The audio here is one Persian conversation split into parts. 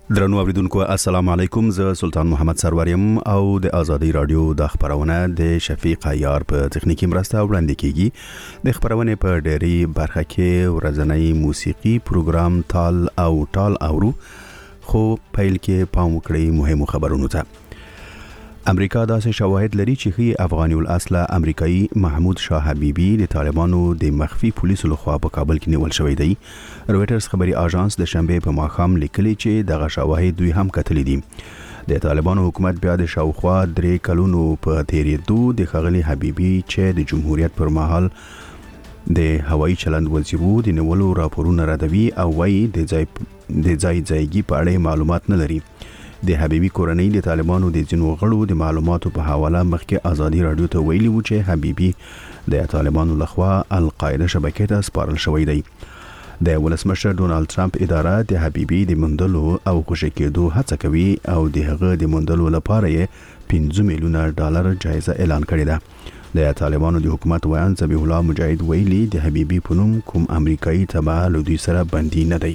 درنو اوریدونکو السلام علیکم، زه سلطان محمد سروریم او د ازادي رادیو د خبرونه د شفیق عیار په تخنیکی مرسته وړاندې کیږي. د خبرونه په ډېری برخه کې ورځنی موسیقي پروګرام تال اورو، خو پیل کې پام وکړئ مهمو خبرونو ته. امریکا داسې شواهد لري چې خي افغاني الاصله امریکایي محمود شاه حبیبي د طالبانو د مخفي پولیسو لخوا په کابل کې نیول شوی دی. رويټرز خبري اژانس د شنبه په ماښام لیکلي چې دغه شواهد دوی هم کتلي دي. د طالبانو حکومت بیا د شاوخوا 3 کلونو په تیریدو د خغلی حبیبي چې د جمهوریت پر مهال د هوایي چلند وزیرو د نیولو راپورونه ردوي او وايي د ځایګي په اړه معلومات نه لري. د حبیبي کورنۍ د طالبانو د ځینو غړو د معلوماتو په حواله مخکې ازادي رادیو ته ویلي و چې حبیبي د طالبانو لخوا القاعده شبکې ته سپارل شوی دی. د ولسمشر ډونالد ټرمپ اداره د حبیبي د موندلو او خوشی کېدو هڅه کوي او د هغه د موندلو لپاره یې $5 میلیون جایزه اعلان کړې ده. د طالبانو د حکومت ویان ذبیح الله مجاهد ویلي د حبیبي په نوم کوم امریکایي تبع له دوی سره بندي نه دی.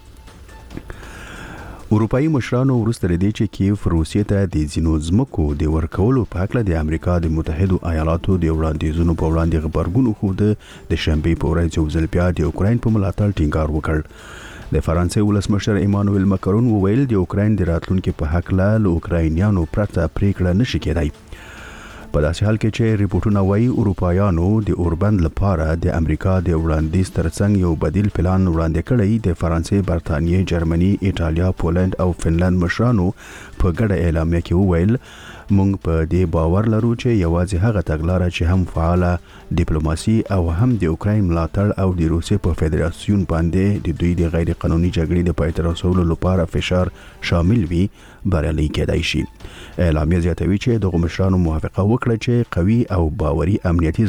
اروپایي مشرانو وروسته لدی چې کیف روسیې ته د ځینو ځمکو د ورکولو په حق د امریکا د متحده ایالاتو د وړاندیزونو په وړاندې خبرګون خوده د شنبه په ورځ یو ځل بیا د اوکراین په ملاتړ ټینګار وکړ. د فرانسې ولسمشر ایمانوئل ماکرون وویل د اوکراین د راتلونکو په حق له اوکراینیانو پرته پریکړه نشي کېدای. په داسې حال کې چې ریپورتونه وايي اروپایانو د اوربند لپاره د امریکا د وړاندیز ترڅنګ یو بدیل پلان وړاندې کړی. د فرانسې، برتانیې، جرمني، ایټالیا، پولند او فنلند مشرانو په ګډه اعلامیه کې وویل مونږ په دې باور لرو چې یوازې هغه تګلارې چې هم فعاله ډیپلوماسي او هم د اوکراین ملاتړ او د روسیې په فدراسیون باندې د دوی د غیر قانوني جګړې د پای ته رسولو لپاره فشار شامل وي بریالي کېدای شي. اعلامیه زیاتوي چې دغه مشرانو موافقه وکړه چې قوي او باوري امنیتي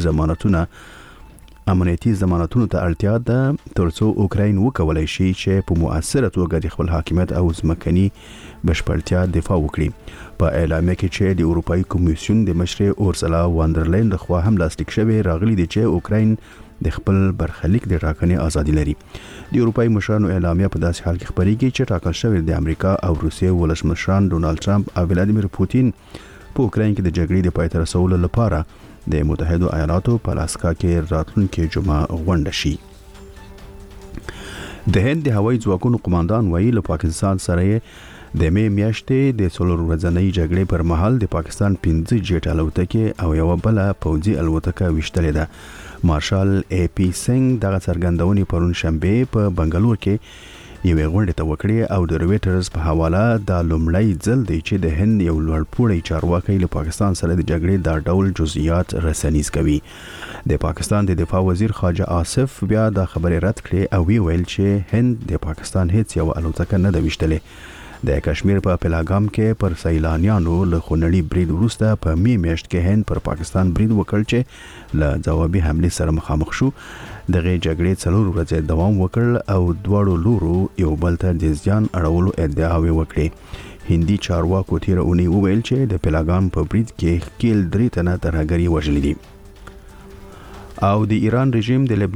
ضمانتونو ته اړتیا ده ترڅو اوکراین وکولای شي چې په مؤثره توګه د خپل حاکمیت او ځمکني بشپړتیا دفاع وکړي. په اعلامیه کې چې د اروپאי کمیسیون د مشر اورسلا واندرلاین لخوا هم لاسلیک شوی راغلي دي چې اوکراین د خپل برخلیک د ټاکنې ازادي لري. د اروپאי مشرانو اعلامیه په داسې حال کې خبرېږي چې ټاکل شوی د امریکا او روسیې ولسمشران ډونالد ټرمپ او ولادیمیر پوتین په اوکراین کې د جګړې د پای ته رسولو لپاره د متحده ایالاتو په لاسکا کې راتلونکي جمعه غونډه شي. د هند د هوایي ځواکونو قوماندان ویلي له پاکستان سره د می میاشتې د څلور ورځنۍ جګړې پر مهال د پاکستان 5 جیټ الوتکې او یو بل پوځي الوتکه وشتلې ده. مارشال ای پی سنگ دغه څرګندونې پرون شنبه په بنگلور کې یوې غونډې ته وکړې او د رويټرز په حواله د لومړی ځل دی چې د هند یو لوړپوړی چارواکي له پاکستان سره د جګړې د ډول جزئیات رسنیز کوي. د پاکستان د دفاع وزیر خواجه آصف بیا د خبرې رد کړې او ویل چې هند د پاکستان هیڅ یو الوتکه نه ده وشتلې. د کشمیر په پلاګام کې پر سیلانیانو له خونړي برید وروسته په می میاشت کې هند پر پاکستان برید وکړ چې له ځوابي حمله سره مخامخ شو. دغه جګړې 4 ورځې دوام وکړ او دواړو لورو یو بل ته د ځان اړولو ادعاوې وکړې. هندي چارواکو تیر اونۍ وویل چې د پلاګام په برید کې کېل 3 تنه ترهګري وژل دي. او د ایران رژیم د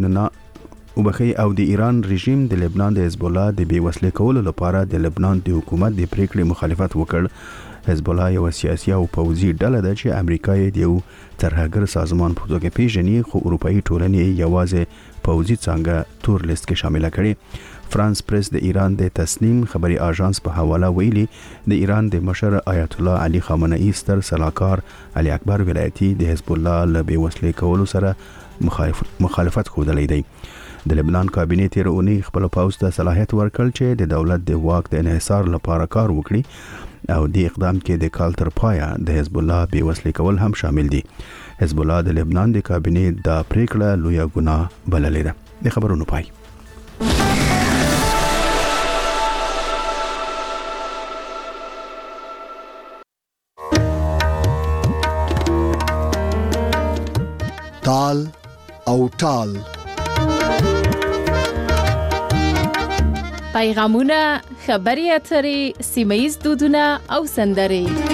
لبنان د حزب الله د بیوسلې کولو لپاره د لبنان د حکومت د پریکړې مخالفت وکړ. حزب الله یو سیاسي او پوځي ډله ده چې امریکا یې یو ترهګر سازمان په توګه پیژني، خو اروپאי ټولنې یوازې پوځي څنګه تور لیست کې شامل کړي. فرانس پریس د ایران د تصنیم خبري اژانس په حواله ویلي د ایران د مشر آیت الله علي خامنه‌ای ستر صلاحکار علي اکبر ولایتي د حزب الله له بیوسلې کولو سره مخالفت خوده دی. د لبنان کابینه تیر اونۍ خپل پوځ ته صلاحیت ورکړ چې د دولت د واک د انحصار لپاره کار وکړي او د اقدام کې د کال تر پایه د حزب الله بیوسلې کول هم شامل دي. حزب الله د لبنان د کابینه د پریکړه لویه ګناه بللې ده. د خبرونو پای. تال او ټال پیغامونه، خبري اترې، سیمه‌ییز دودونه او سندرې.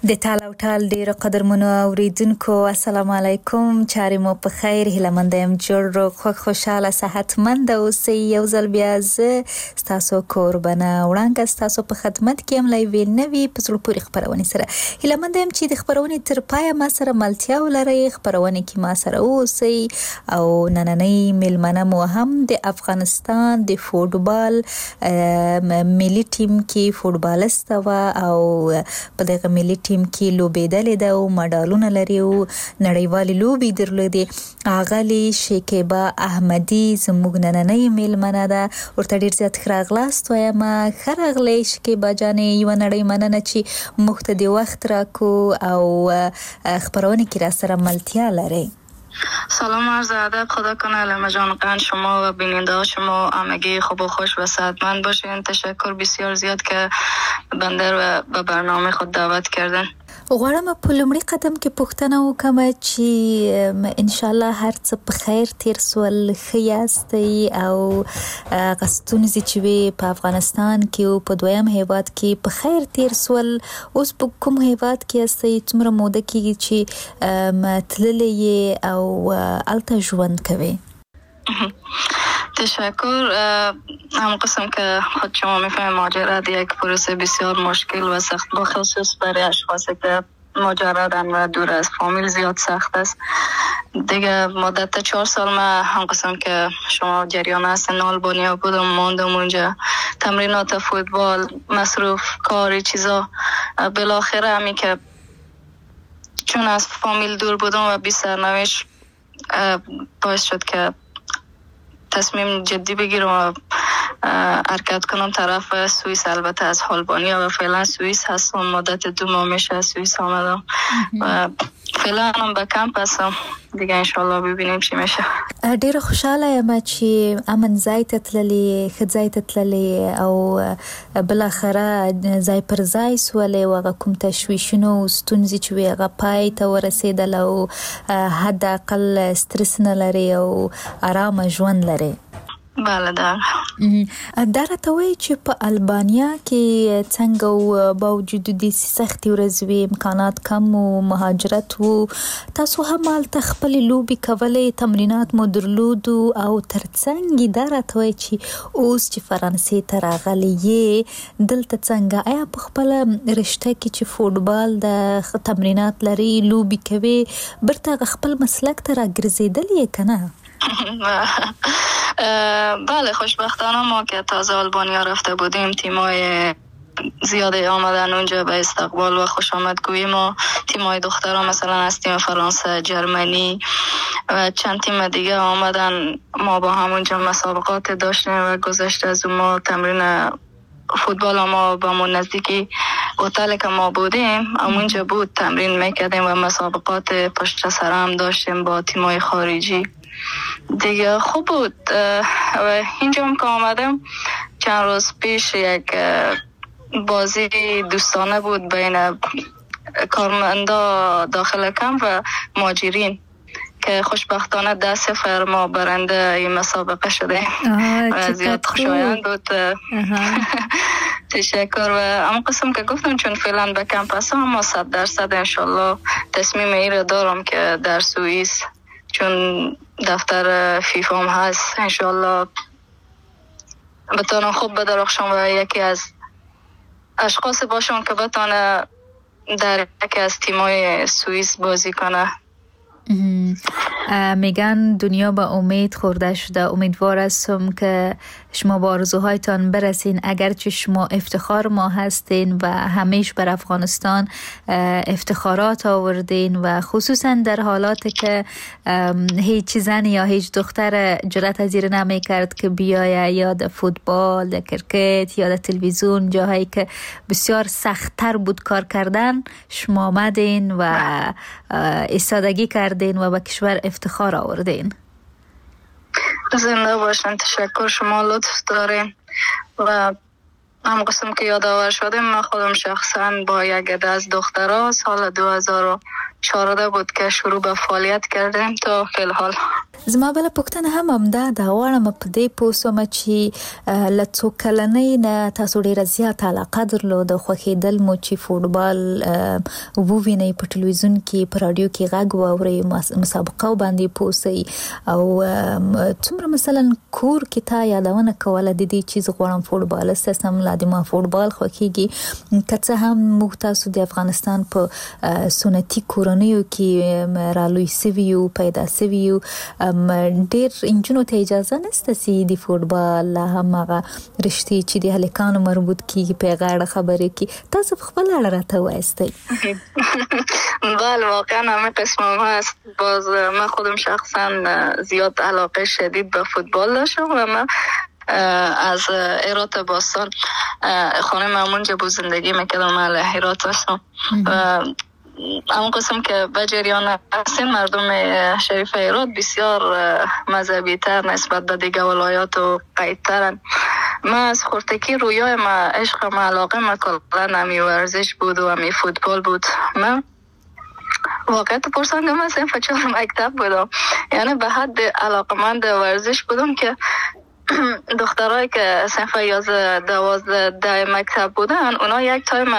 د ټال او ټال ډیر قدرمنو اوریدونکو السلام علیکم، چاري مو په خیر، هیله یم جوړ خوشاله صحتمند اوسئ. یو ځل بیا زه تاسو قربانه وړاندې تاسو په خدمت کې ام لایوي نوي په څلور پورې خبرونه سره هیله یم چې د خبرونې تر پای ما سره ملتیا ولرئ، خبرونه کې ما سره اوسئ او نننۍ میلمنه مو هم د افغانستان د فوتبال ملي ټیم کې فوتبالست او په دغه ملي ټیم کې لوبېدلې ده او مډالونه لري او نړیوالې لوبې درلودې. اغلی شکیبا احمدی زموږ نننۍ میلمنه ده، ورته ډیر زیات ښه راغلاست وایم. ښه راغلی شکیبا جانې، یوه نړۍ مننه چې موږ ته د وخت راکو او خبرونه کې را سره ملتیا لري. سلام عرض ادب، خدا کنه علم جان قند شما و بیننده ها شما همگی خوب و خوش و صحتمند باشین. تشکر بسیار زیاد که بنده رو به برنامه خود دعوت کردن. غواړم په لومړي قدم کې پوښتنه وکم چې ان شاء الله هر څه په خیر تیر سول، ښه یاستئ او غستونزې چې وي په افغانستان کې او په دویم هیواد کې په خیر تیر سول. اوس په کوم هیواد کې یاستئ؟ څومره موده کېږي چې تللی یې او هلته ژوند کوئ؟ تشکر. هم قسم که خود شما میفهمید ماجرا یک پروسه بسیار مشکل و سخت، بخصوص برای اشخاصی که مجردن و دور از فامیل زیاد سخت است. دیگه مدت 4 سال من هم قسم که شما جریان هستن آلبانیا بودم، ماندم اونجا، تمرینات فوتبال، مصروف کاری چیزا. بالاخره همی که چون از فامیل دور بودم و بی سرنوشت باعث شد که تصمیم جدی بگیرم و حرکت کنم طرف سوئیس. البته از آلبانیا و فعلا سوئیس هستم، مدت 2 ماه میشه سوئیس آمدم و فعلا هم به کمپ هستم. دیگه انشالله ببینیم چی میشه. ډیره خوشاله یم چې امن ځای ته تللی، ښه ځای ته تللی او بالاخره ځای پر ځای سولې او هغه کوم تشویشونه او ستونزې چې وي هغه پای ته ورسېدل او حداقل سترس نه لري او آرامه ژوند لري. بله ده. دا راته وایي چې په البانیا کې څنګه و باوجود د سختې ورځې وي، امکانات کم و، مهاجرت و، تاسو هم هلته خپلې لوبې کولې، تمرینات مو درلودو او ترڅنګ دا راته وایي چې اوس چې فرانسې ته راغلی یې دلته څنګه؟ آیا په خپله رشته کې چې فوتبال د تمرینات لري، لوبې کوي، برته خپل مسلک ته راګرځېدلې یې که نه؟ بله، خوشبختانه ما که تازه آلبانیا رفته بودیم تیمای زیاده آمدن اونجا به استقبال و خوش آمدگویی ما. تیمای دخترها مثلا از تیم فرانسه، جرمنی و چند تیم دیگه آمدن. ما با همونجا مسابقات داشتیم و گذشته از ما تمرین فوتبال ما با من نزدیکی هتل که ما بودیم همونجا بود، تمرین میکردیم و مسابقات پشت سر هم داشتیم با تیمای خارجی دیگه. خوب بود. و اینجا هم که آمدم چند روز پیش یک بازی دوستانه بود بین کارمندا داخل کمپ و مهاجرین که خوشبختانه 10-0 ما برنده این مسابقه شده و زیاد خوشایند بود. تشکر. و اما قسم که گفتم چون فعلا به کمپ هستم، اما 100% انشالله تصمیم این رو دارم که در سوئیس، چون دفتر فیفا هم هست، انشالله بتانم خوب بدرخشم و یکی از اشخاص باشم که بتانه در یکی از تیمای سوئیس بازی کنه. میگن دنیا به امید خورده شده. امیدوار هستم که شما با آرزوهایتان برسین، اگرچه شما افتخار ما هستین و همیشه بر افغانستان افتخارات آوردین و خصوصا در حالاتی که هیچ زن یا هیچ دختر جرأت پذیر نمی کرد که بیایه یا در فوتبال، در کرکت یا در تلویزیون، جاهایی که بسیار سخت‌تر بود کار کردن، شما آمدین و ایستادگی کردین و به کشور افتخار آوردین. زنده باشن. تشکر، شما لطف دارین. و هم قسم که یادآور شدیم، من خودم شخصا با یک عده از دخترها سال 2014 بود که شروع به فعالیت کردیم تا فی الحال. زما بل پوښتنه هم دا د غواړم په دې پوسوم چې لڅو کلنۍ نه تاسو ډیره زیات علاقه درلوده خوښیدل مو چې فوټبال ووینئ په ټلویزیون کې په رادیو کې غږ واورئ مسابقه باندې پوسئ او څومره مثلا کور کې تا یادونه کوله د دې چې غواړم فوټبالست سم لا د ما فوټبال خوښیږي که هم موږ تاسو د افغانستان په سنتي کورنیو کې رالوي سویو پیدا سویو ډیر انجونو ته اجازه نشته چې د فوټبال هغه رشتي چې د هلکانو مربوط کیږي په غاړه خبرې کی تاسو خپل اړه راته وایستئ. بله واقعا همه قسم هست. باز من خودم شخصا زیاد علاقه شدید به فوتبال داشتم و من از هرات باستان خانه مامونجا بود زندگی میکردم. من هرات هستم و اون قسم که به جریان هستیم مردم شریف هرات بسیار مذهبی تر نسبت به دیگه ولایات و قیدترن. من از خورتکی رویای من عشق من علاقه من کلا همی ورزش بود و همی فوتبال بود. من واقعیت پرسان که من صنف 4 مکتب بودم، یعنی به حد علاقمند ورزش بودم که دخترایی که صنف 11-12 مکتب بودن اونا یک تایم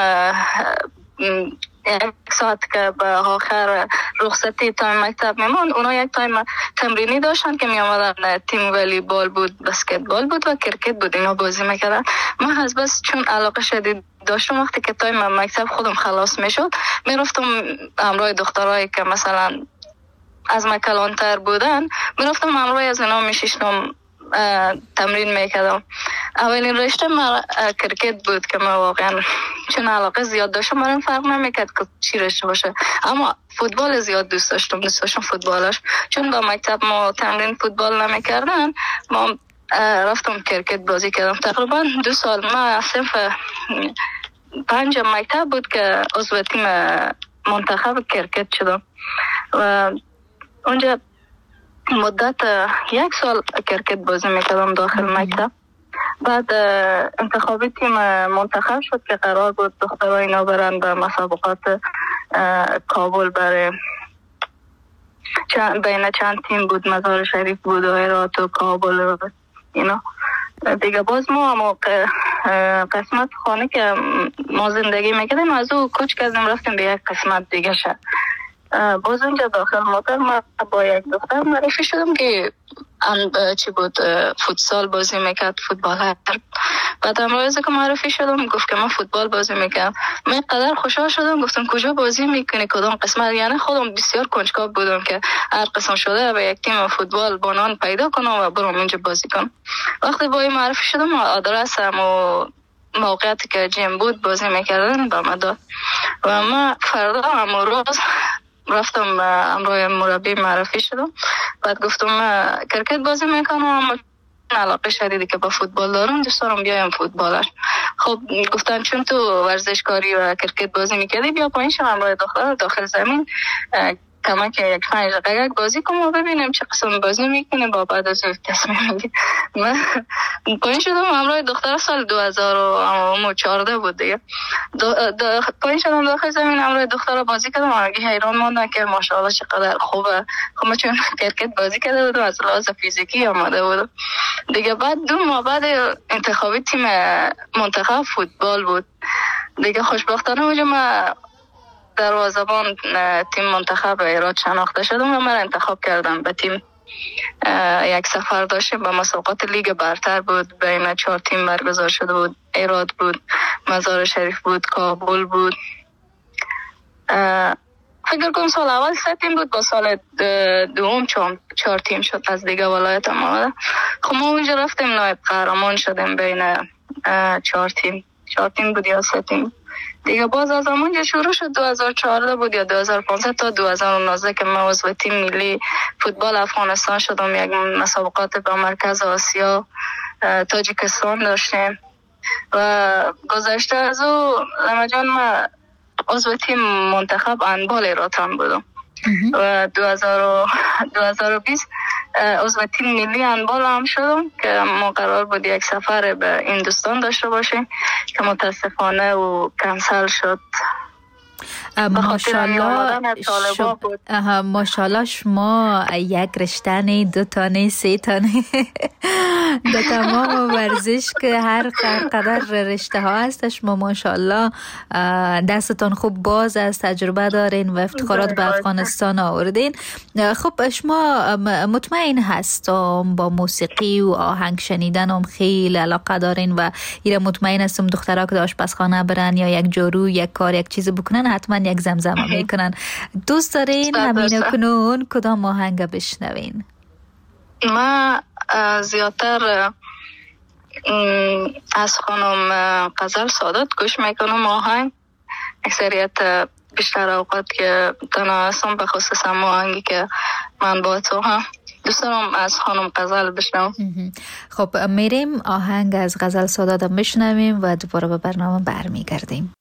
یک ساعت که به آخر رخصتی تایم مکتب میمون اونا یک تایم تمرینی داشتن که می آمدن تیم والیبال بود، بسکتبال بود و کرکت بود، اینا بازی میکردن. من از بس چون علاقه شدید داشتم وقتی که تایم مکتب خودم خلاص میشد میرفتم همراه دخترایی که مثلا از من کلانتر بودن میرفتم همراه از اینا میشیشتم تمرین میکردم. اولین رشته من کرکت بود که من واقعا چون علاقه زیاد داشتم من فرق نمیکرد که چی رشته باشه، اما فوتبال زیاد دوست داشتم فوتبالش. چون با مکتب ما تمرین فوتبال نمیکردن ما رفتم کرکت بازی کردم. تقریبا 2 سال من صنف 5 مکتب بود که عضو تیم منتخب کرکت شدم و اونجا مدت 1 سال کرکت بازی میکردم داخل مکتب. بعد انتخابی تیم منتخب شد که قرار بود دخترها اینا برن به مسابقات کابل برای بین چند تیم بود، مزار شریف بود و هرات و کابل و اینا دیگه. باز ما قسمت خانه که ما زندگی میکردیم از او کوچ کردیم رفتیم به یک قسمت دیگه شد. باز اونجا داخل موتر ما با یک دختر معرفی شدم که چی بود فوتسال بازی میکرد، فوتبال. بعد امروزه که معرفی شدم گفت که من فوتبال بازی میکنم. من قدر خوشحال شدم گفتم کجا بازی میکنی کدام قسمت؟ یعنی خودم بسیار کنجکاو بودم که هر قسم شده به یک تیم فوتبال بانان پیدا کنم و برم اونجا بازی کنم. وقتی با این معرفی شدم آدرسم و موقعیتی که جیم بود بازی میکردن با من داد و من فردا همون روز رفتم امروی مربی معرفی شدم. بعد گفتم کرکت بازی میکنم اما علاقه شدیدی که با فوتبال دارم دوست دارم بیایم فوتبالش. خب گفتن چون تو ورزشکاری و کرکت بازی میکردی بیا پایین شو امروی دختر داخل زمین کما که یک 5 دقیقه بازی کنم و ببینیم چه قسم بازی میکنه با بعد از تصمیم میگیرم. من پایین شدم همراه دختر سال 2014 بود دیگه. پایین شدم داخل زمین همراه دختر بازی کردم. همگی حیران موندن که ماشاءالله چقدر خوبه. خب من چون کرکت بازی کرده بودم از لحاظ فیزیکی آماده بودم دیگه. بعد 2 ماه بعد انتخابی تیم منتخب فوتبال بود دیگه. خوشبختانه اونجا من دروازه‌بان تیم منتخب ایراد شناخته شدم و من انتخاب کردم به تیم. یک سفر داشتیم به مسابقات لیگ برتر بود، بین 4 تیم برگزار شده بود. ایراد بود، مزار شریف بود، کابل بود. فکر کنم سال اول 3 تیم بود، با سال دوم 4 تیم شد از دیگه ولایت آمده. خب ما اونجا رفتیم نایب قهرمان شدیم بین 4 تیم بود یا 3 تیم دیگه. باز از همونجا شروع شد 2014 بود یا 2015 تا 2019 که من عضو تیم ملی فوتبال افغانستان شدم. یک مسابقات با مرکز آسیا تاجیکستان داشتیم و گذشته از او لمجان من عضو تیم منتخب هندبال ایرات هم بودم و 2020 عضو تیم ملی هندبال هم شدم که ما قرار بود یک سفر به هندوستان داشته باشیم که متاسفانه و کنسل شد. ماشاءالله شما یک رشته 2 تا 3 تا در تمام ورزش که هر قدر رشته ها هستش شما ماشاءالله دستتان خوب باز از تجربه دارین و افتخارات به افغانستان آوردین. خب شما مطمئن هستم با موسیقی و آهنگ شنیدن هم خیلی علاقه دارین و ایره مطمئن هستم دخترها که آشپزخانه برن یا یک جارو یک کار یک چیز بکنن حتما یک زمزمه میکنن. دوست دارین همین کنون کدام آهنگ بشنوین؟ ما زیادتر از خانم غزل سادات گوش میکنم آهنگ. اکثریت بیشتر اوقات که تنها هستم به خصوص هم آهنگی که من با تو هم دوست دارم از خانم غزل بشنوم. خب میریم آهنگ از غزل سادات بشنویم و دوباره به برنامه برمیگردیم.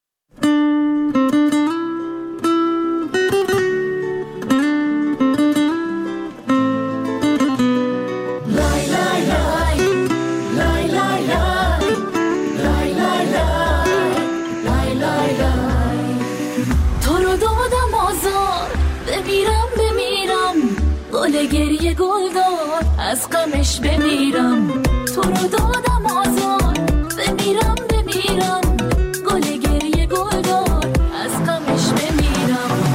گریه گلدار از غمش بمیرم، تو رو دادم آزار بمیرم گل گریه گلدار از غمش بمیرم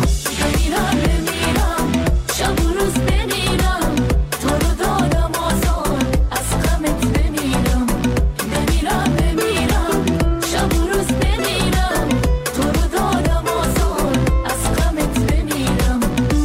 شب و روز بمیرم، تو رو دادم آزار از غمت بمیرم شب و روز بمیرم، تو رو دادم آزار از غمت بمیرم.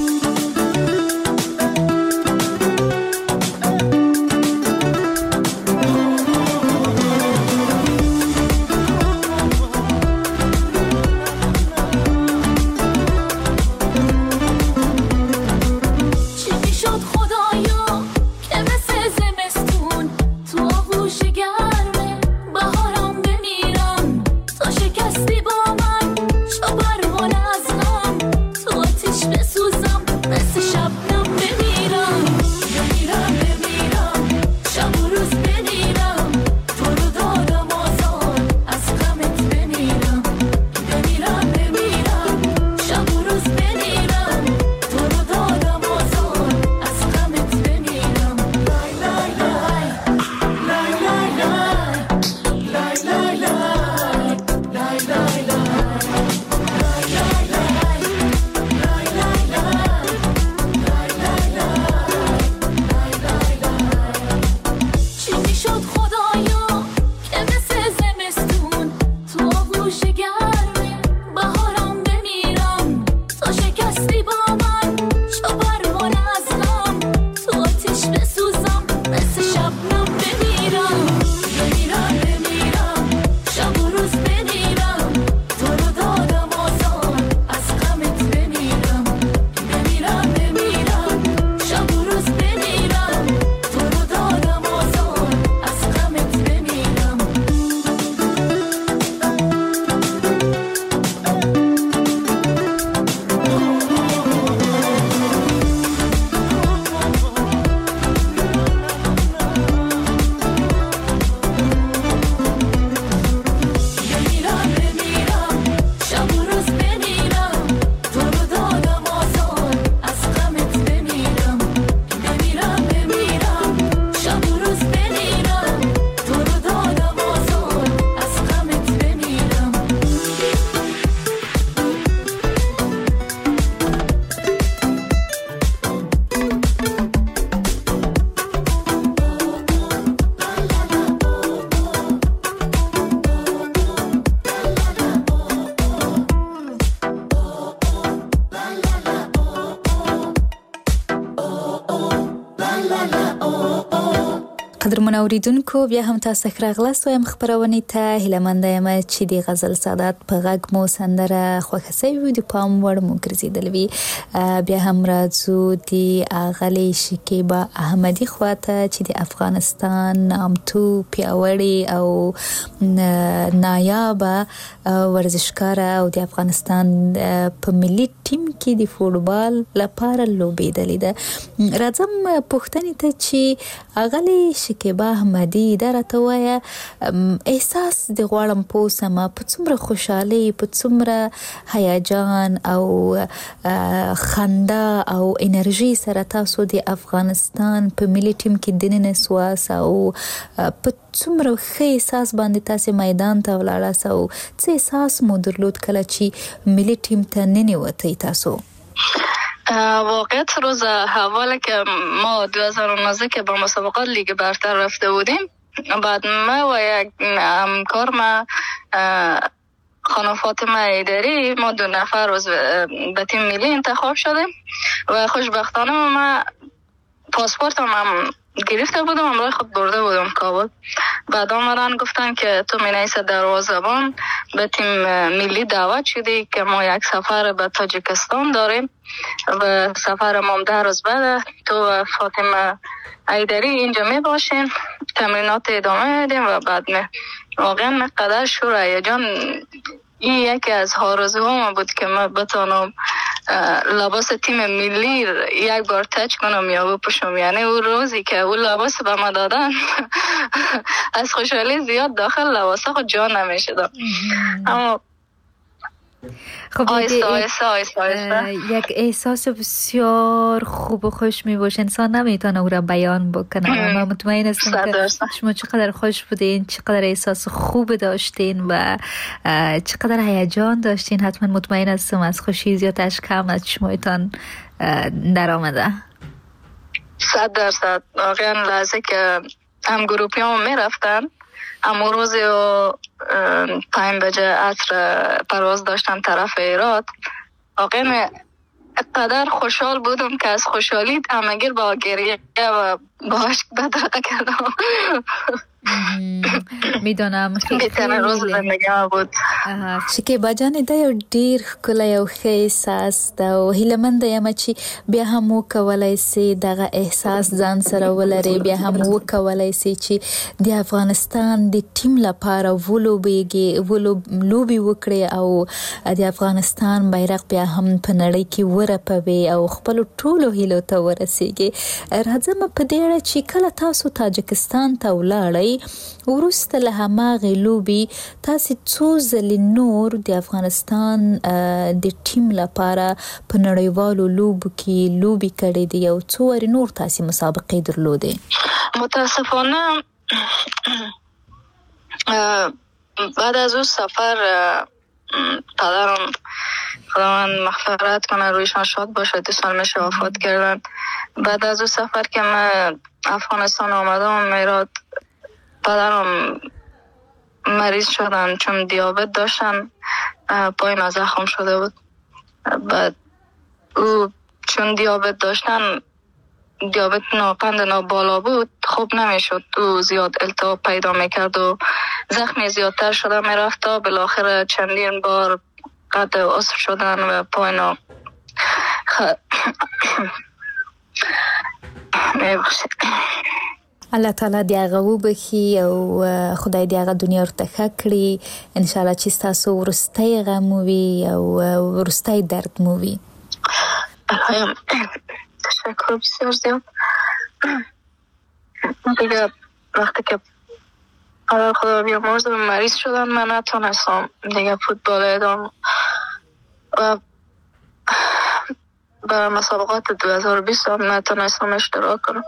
قدرمن اوریدونکو بیا هم تاسو راغلاست وایم خبرونه ته هیلمنده یم چې دی غزل سادات په غږ مو سندره خوښه سوي د پام وړ مو ګرځیدلوي. بیا هم راځو دی اغلی شکیبا احمدی خواته چې د افغانستان نامتو پیاوړی او نایابه ورزشکار او د افغانستان په ملي ټیم کې د فوټبال لپاره لوبېدلې ده. راځم پوښتنې ته چې اغلی شکیبا احمدی درته وایه احساس د غواړم پوسمه په څومره خوشحالي په څومره هیجان او خندا او انرژي سره تاسو د افغانستان په ملي ټیم کې دننه سواس او په څومره ښه احساس باندې تاسو میدان ته ولاړاست او څه احساس مو درلود کله چې ملي ټیم ته ننوتئ تاسو؟ واقعیت روز اولی که ما 2019 که با مسابقات لیگ برتر رفته بودیم، بعد ما و یک همکار ما خانم فاطمه ایدری ما 2 نفر روز به تیم ملی انتخاب شدیم و خوشبختانه ما پاسپورت هم گرفته بودم، همراه خود برده بودم کابل. بعد آمدن گفتن که تو مینیس دروازه‌بان به تیم ملی دعوت شدی که ما یک سفر به تاجیکستان داریم و سفر ما 10 روز بعد تو و فاطمه ایدری اینجا می باشین، تمرینات ادامه میدیم و بعد واقعا من قدر شور هیجان، این یکی از آرزوهام بود که من بتونم لباس تیم ملی یک بار تچ کنم یا بپوشم. یعنی اون روزی که اون لباس به ما دادن از خوشحالی زیاد داخل لباس خود جا نمیشدم. اما خب آیسته یک احساس بسیار خوب و خوش می باشه، انسان نمیتونه او را بیان بکنه. من مطمئن هستم که شما چقدر خوش بودین، چقدر احساس خوب داشتین و چقدر هیجان داشتین. حتما مطمئن هستم از خوشی زیادش کم از شمایتان در آمده. 100% واقعا لحظه که هم گروپی هم می رفتن، اما روزی و 5 بجه عصر پرواز داشتم طرف ایراد، واقعا قدر خوشحال بودم که از خوشحالی همگیر با گریه و با عشق بدرقه کردم. میدونم بهترین روز زندگی ما بود. شکیبا جان دا یو ډیر ښکلی او ښه احساس ده او هیلهمنده یم چې بیا هم وکولی سي دغه احساس ځان سره ولري، بیا هم وکولی سي چې د افغانستان د ټیم لپاره لوبې وکړي او د افغانستان بیرغ بیا هم په نړۍ کې ورپوي او خپلو ټولو هیلو ته ورسیږي. راځم په دې اړه چې کله تاسو تاجکستان ته ولاړئ، وروسته له هماغې لوبې تاسې څو ځلې نور د افغانستان د ټیم لپاره په نړیوالو لوبو کې لوبې کړې دي او څو وارې نور تاسې مسابقې درلودې؟ متاسفانه بعد از اون سفر پدرم خداوند مغفرت کنه رویشان شاد باشه 2 سال میشه وفات کردن. بعد از اون سفر که من افغانستان آمدم میراد، پدرم مریض شدن چون دیابت داشتن، پای ما زخم شده بود. بعد او چون دیابت داشتن، دیابت قند بالا بود، خوب نمیشد، او زیاد التهاب پیدا میکرد و زخم زیادتر شده میرفت تا بالاخره چندین بار قطع عضو شدن و پای الله تعالی دی هغه وبخي او خدای دی هغه دنیا ورته ښه کړي. انشاءالله چې ستاسو وروستی غم وي او وروستی درد مو وي. تشکر بسیار زیاد. دیگه وقتی که خدا بیامرز مریض شدن من نتونستم دیگه فوتبال ادامه و به مسابقات 2020 هم نتونستم اشتراک کنم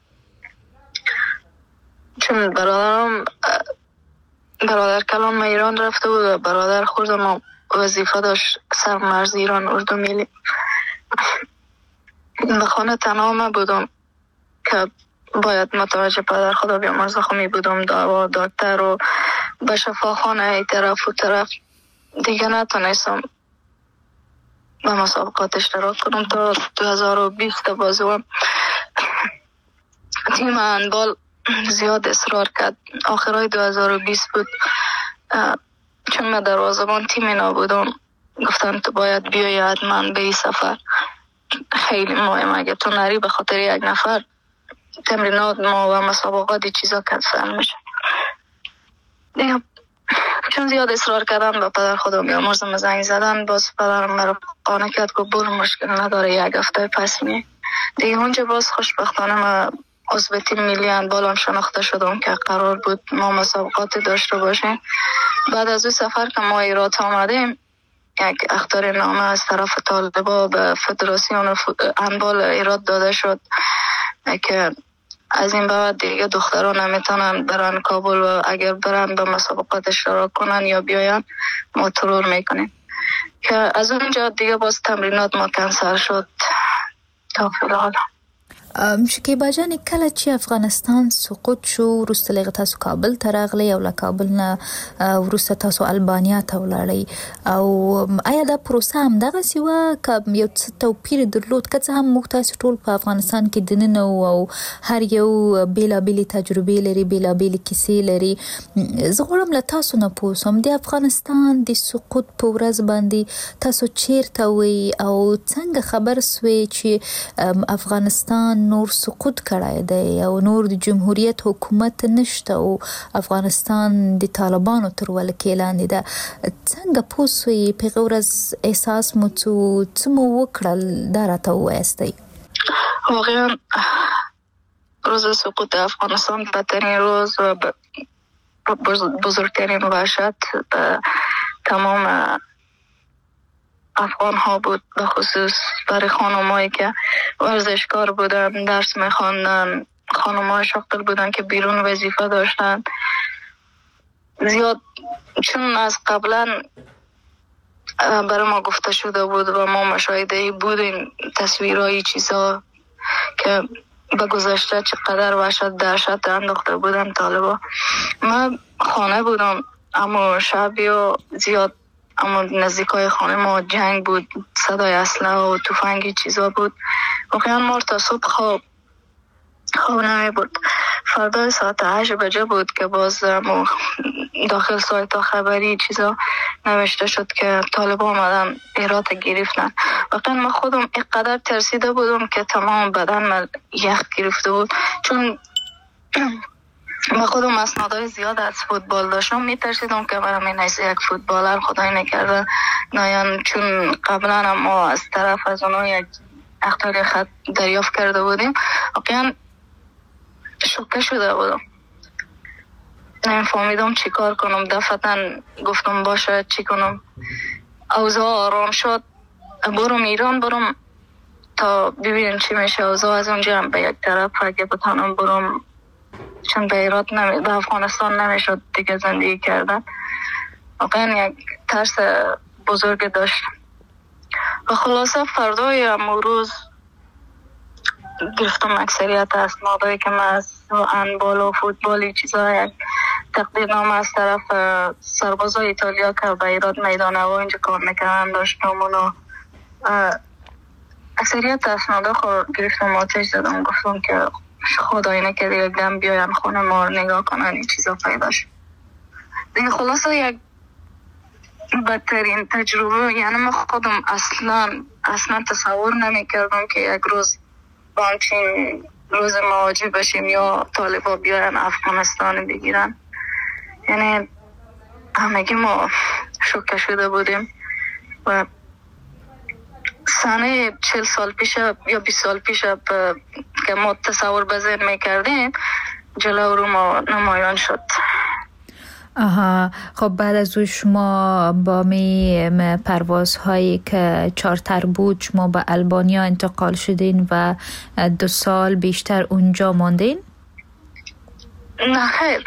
چون برادر کلام ایران رفته بود و برادر خوردم وظیفه داشت سرمرز ایران اردو ملی. به خانه تنها من بودم که باید متوجه پدر خدا بیامرز خمی بودم، دعوا دکتر و به شفاخانه ای طرف و طرف دیگه نتونستم به مسابقات اشتراک کنم تا 2020 بازوام. تیم هندبال زیاد اصرار کرد، آخرای 2020 بود چون من دروازه‌بان تیم نبودم، گفتن تو باید بیایی حتما به این سفر، خیلی مهم، اگه تو نری به خاطر یک نفر تمرینات ما و مسابقات چیزا کنسل میشه. دیگه چون زیاد اصرار کردن به پدر خدا بیامرزم زنگ زدن، باز پدرم مرا قانع کرد که برو مشکل نداره یک هفته پس می. دیگه اونجا باز خوشبختانه من عضو تیم ملی هندبال هم شناخته شدم که قرار بود ما مسابقات داشته باشیم. بعد از اون سفر که ما ایراد آمدیم یک اخطار نامه از طرف طالبا به فدراسیون هندبال ایراد داده شد که از این بعد دیگه دختران نمیتونن برن کابل و اگر برن به مسابقات اشتراک کنن یا بیاین ما ترور میکنیم که از اونجا دیگه باز تمرینات ما کنسل شد تا فیلحال. شکیبا جان کله چې افغانستان سقوط شو وروسته لږ تاسو کابل ته راغلی او له کابل نه وروسته تاسو البانیا ته ولاړئ او آیا دا پروسه همدغسې وه که یو څه توپیر درلود که څه هم موږ تاسو ټول په افغانستان کې دننه او هر یو بېلابېلې تجربې لري بېلابېلې کیسې لري زه غواړم له تاسو نه پوه شم د افغانستان د سقوط په ورځ باندې تاسو چیرته وئ او څنګه خبر سوئ چې افغانستان نور سقوط کړای دی او نور د جمهوریت حکومت نشته او افغانستان د طالبانو تر ولکې لاندې ده څنګه پوه سوئ په هغه ورځ احساس مو څه مو وکړل دا راته ووایاستئ. واقعا روز سقوط افغانستان بدترین روز و بزرگترین وحشت تمام افغان ها بود، به خصوص برای خانمایی که ورزشکار بودن، درس میخواندن، خانمای شاغل بودن که بیرون وظیفه داشتن. زیاد چون از قبلا برای ما گفته شده بود و ما مشاهده بودیم تصویرهای چیزا که به گذشته چقدر وحشت دهشت انداخته بودن طالبا. من خانه بودم اما شبی و زیاد اما نزدیکای خانه ما جنگ بود، صدای اسلحه و تفنگی چیزا بود. واقعا ما تا صبح خواب نمی بود. فردا ساعت 8 بجه بود که باز داخل سایت خبری چیزا نوشته شد که طالبا آمدن هرات گرفتن. واقعا من خودم اینقدر ترسیده بودم که تمام بدن من یخ گرفته بود، چون من خودم اسنادهای زیاد از فوتبال داشتم. میترسیدم که برام این یک فوتبالر خدای نکرده نایان، چون قبلا ما از طرف از اونها یک اخطار خط دریافت کرده بودیم. واقعا شوکه شده بودم، نمیفهمیدم چی کار کنم. دفعتا گفتم باشه چی کنم. اوضاع آرام شد، برم ایران، برم تا ببینیم چی میشه. اوضاع از اونجا هم به یک طرف اگه بتانم برم، چون به ایراد به افغانستان نمیشد دیگه زندگی کردن. واقعا یک ترس بزرگ داشتم. و خلاصه فردای امروز گرفتم اکثریت اسنادایی که من از هندبال و فوتبالی چیزا یک تقدیرنامه از طرف سربازای ایتالیا که به ایراد میدان هوا اینجا کار میکردن داشتم. اونو اکثریت اسنادا خود گرفتم، آتش زدم، گفتم که خدای نکرده یک دم بیاین خونه ما نگاه کنن این چیزا پیدا شد دیگه. خلاصه یک بدترین تجربه، یعنی من خودم اصلا تصور نمی کردم که یک روز با همچین روز مواجه بشیم یا طالبا بیاین افغانستان بگیرن. یعنی همگی ما شوکه شده بودیم و سنه 40 سال پیش یا 20 سال پیش که ما تصور به ذهن میکردیم جلو رو ما نمایان شد. خب بعد از او شما با می پروازهایی که چارتر بود شما به البانیا انتقال شدین و 2 سال بیشتر اونجا ماندین؟ نه خیر،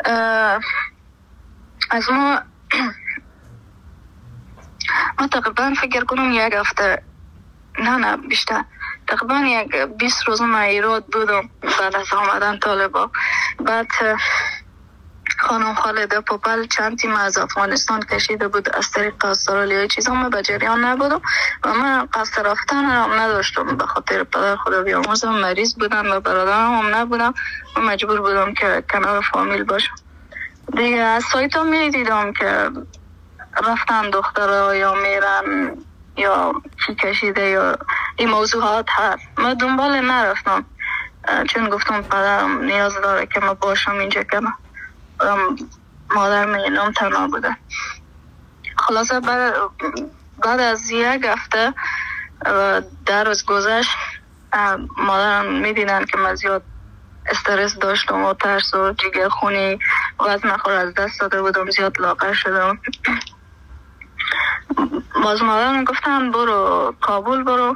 از ما تقریبا فکر کنم یک هفته، نه بیشتر، تقریبا یک 20 روز من ایراد بودم بعد از آمدن طالبا. بعد خانم خالده پوپل چند تیم از افغانستان کشیده بود از طریق استرالیای چیزا. من به جریان نبودم و من قصد رفتن هم نداشتم، به خاطر پدر خدا بیامرزم مریض بودن و برادرم هم نبودم و مجبور بودم که کنار فامیل باشم دیگه. از سایت ها می دیدم که رفتن دخترها یا میرن یا چی کشیده یا این موضوعات هست. من دنبال نرفتم چون گفتم پدرم نیاز داره که من باشم اینجا، که مادر میگنم تنها بوده. خلاصه بعد از یک هفته و 10 روز گذشت مادرم میدیدن که من زیاد استرس داشتم و ترس و جگر خونی وزن خود از دست داده بودم، زیاد لاغر شدم. باز مادرم گفتن برو کابل برو،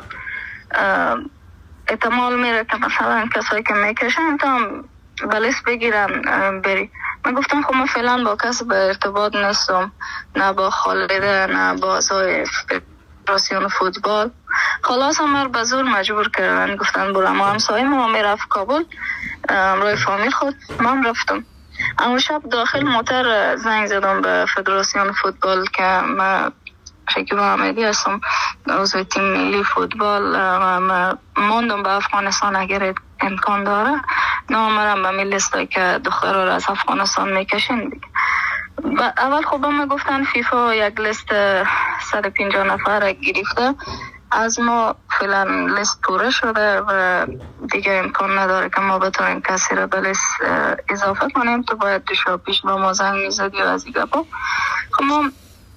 احتمال میره که مثلا کسایی که میکشن تا بلیس بگیرن بری. من گفتم خب من فعلا با کس به ارتباط نیستم، نه با خالده نه با اعضای فدراسیون فوتبال. خلاص همه به زور مجبور کردن، گفتن برو. اما همسایه ما میرفت کابل روی فامیل خود، من رفتم. اما شب داخل موتر زنگ زدم به فدراسیون فوتبال که من شکیب احمدی هستم، عضو تیم ملی فوتبال، ماندم به افغانستان اگر امکان داره نامرم به لیستی که دخترها را از افغانستان میکشین دیگه. اول خب ما گفتن فیفا یک لیست 150 نفر گرفته، از ما فعلا لیست پوره شده و دیگه امکان نداره که ما بتونیم کسی را به لیست اضافه کنیم. تو باید دو شب پیش با ما زنگ میزدی و از دیگه با خب ما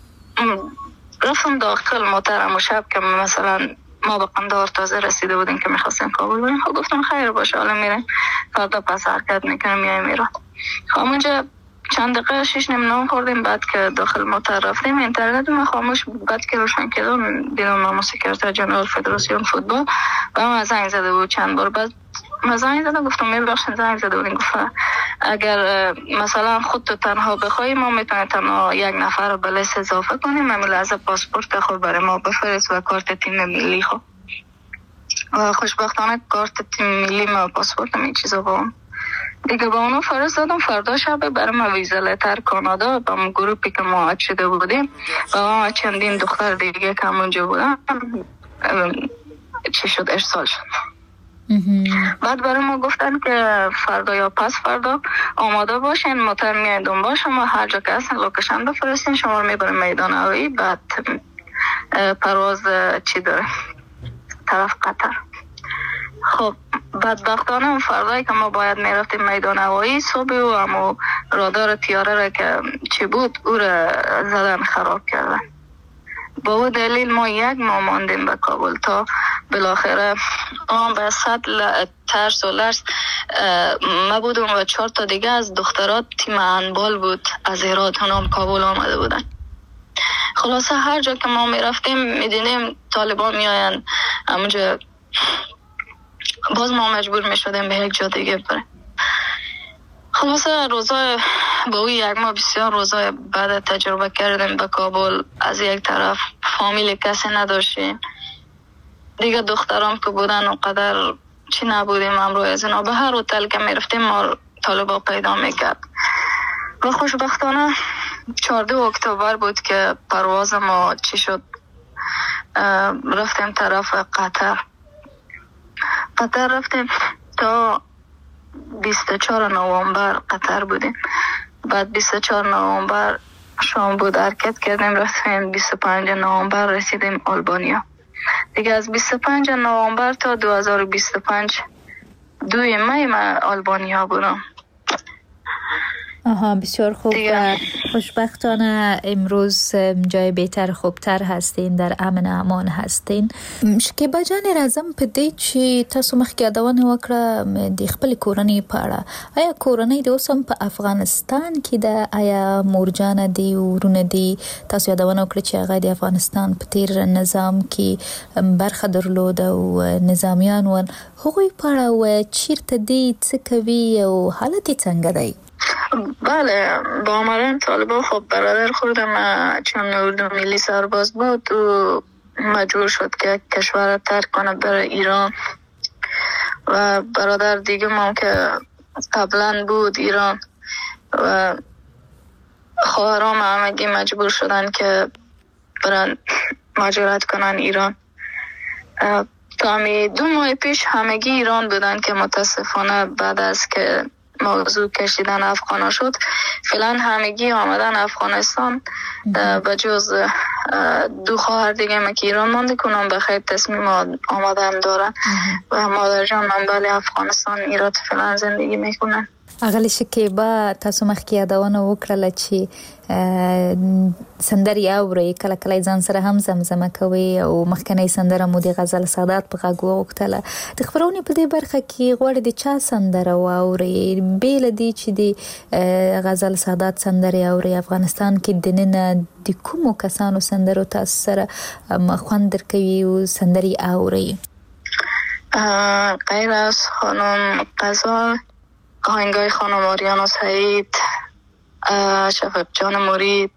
رفتم داخل موترم و شب که مثلا ما به قندهار تازه رسیده بودیم که میخواستیم کابل بریم. خب گفتم خیر باشه حالا میریم، فردا پس حرکت میکنم میایم ایران. خب اونجا چند دقیقه 6 نیم نام خوردیم. بعد که داخل موتر رفتیم اینترنت ما خاموش بود. بعد که روشن کردم دیدم ما سکرتر جنرال فدراسیون فوتبال و ما زنگ زده بود چند بار. بعد ما زنگ زدم گفتم میبخشید زنگ زده بودیم، گفت اگر مثلا خود تو تنها بخوای ما میتونیم تنها یک نفر رو به لیست اضافه کنیم، همین لحظه پاسپورت خود برای ما بفرست و کارت تیم ملی خود. و خوشبختانه کارت تیم ملی ما پاسپورت همین چیزا با هم دیگه با اونو فرستادم. فردا شب برای ما ویزا لتر کانادا با اون گروپی که ما اد شده بودیم و ما چندین دختر دیگه که همونجا بودن چی شد ارسال شد. بعد برای ما گفتن که فردا یا پس فردا آماده باشین، موتر میاین دنبال شما، هر جا که هستین لوکیشن بفرستین، شما رو میبریم میدان هوایی. بعد پرواز چی داره طرف قطر. خب بدبختانه اون فردایی که ما باید میرفتیم میدان هوایی صبح و اما رادار تیاره را که چی بود او را زدن خراب کردن. با او دلیل ما یک ماه ماندیم به کابل تا بالاخره آن به صد ترس و لرز ما بودم و 4 تا دیگه از دخترات تیم هندبال بود از هرات هم کابل آمده بودن. خلاصه هر جا که ما می رفتیم می دیدیم طالبان می آین همونجا، باز ما مجبور می شدیم به یک جا دیگه بریم. خلاصه روزای با او یک ماه بسیار روزای بعد تجربه کردیم به کابل. از یک طرف فامیل کسی نداشتیم دیگه، دخترام که بودن و قدر چی نبودیم امروز از اینا. به هر هتل که می رفتیم ما طالبا پیدا میکرد. و خوشبختانه 14 اکتبر بود که پرواز ما چی شد، رفتیم طرف قطر رفتیم تا 24 نوامبر قطر بودیم. بعد 24 نوامبر شام بود حرکت کردیم رفتیم 25 نوامبر رسیدیم آلبانیا دیگه. از 25 نوامبر تا 2025 2 می من آلبانیا بودم. آها بسیار خوب. خوشبختانه امروز جای بهتر خوبتر هستین، در امن امان هستین. شکیبا جان رازم په دې چې تاسو مخکې یادونه وکړه د خپل کورنۍ په اړه، آیا کورنۍ د اوس هم په افغانستان کې ده؟ آیا مورجانه دی ورونه دی؟ تاسو یادونه وکړه چې هغه د افغانستان په تیر نظام کې برخه درلوده او نظامیان ول، هغوی په اړه و چیرته دی، څه کوي او حالت یې څنګه دی؟ بله با آمدن طالبان خب برادر خودم چون اردو ملی سرباز بود و مجبور شد که کشور ترک کنه بره ایران و برادر دیگه ما که قبلا بود ایران و خواهرام همگی مجبور شدن که برن مهاجرت کنن ایران. تا همی 2 ماه پیش همگی ایران بودن که متاسفانه بعد از که موضوع کشیدن افغانا شد فعلا همگی آمدن افغانستان به جز 2 خواهر دیگه ما که ایران مانده کنم به خیر تصمیم آمدن دارن و مادر جان منبل افغانستان ایران فعلا زندگی میکنن. اغلی شکیبا تاسو مخکې یادونه وکړه چې سندري اوري کله کله ځان سره هم زمزمه کوي او مخکنی سندره مو د غزل سادات په غږ وکړه. د خبرونې په دې برخه کې غوړې د چا سندره اوري بیل دي چې د غزل سادات سندري اوري افغانستان کې د نن د کومو کسانو سندرو تاسو سره خوند درکوي او سندري اوري؟ غیر از خانم غزال، آهنگای خانم آریانا سعید، شفق جان مرید،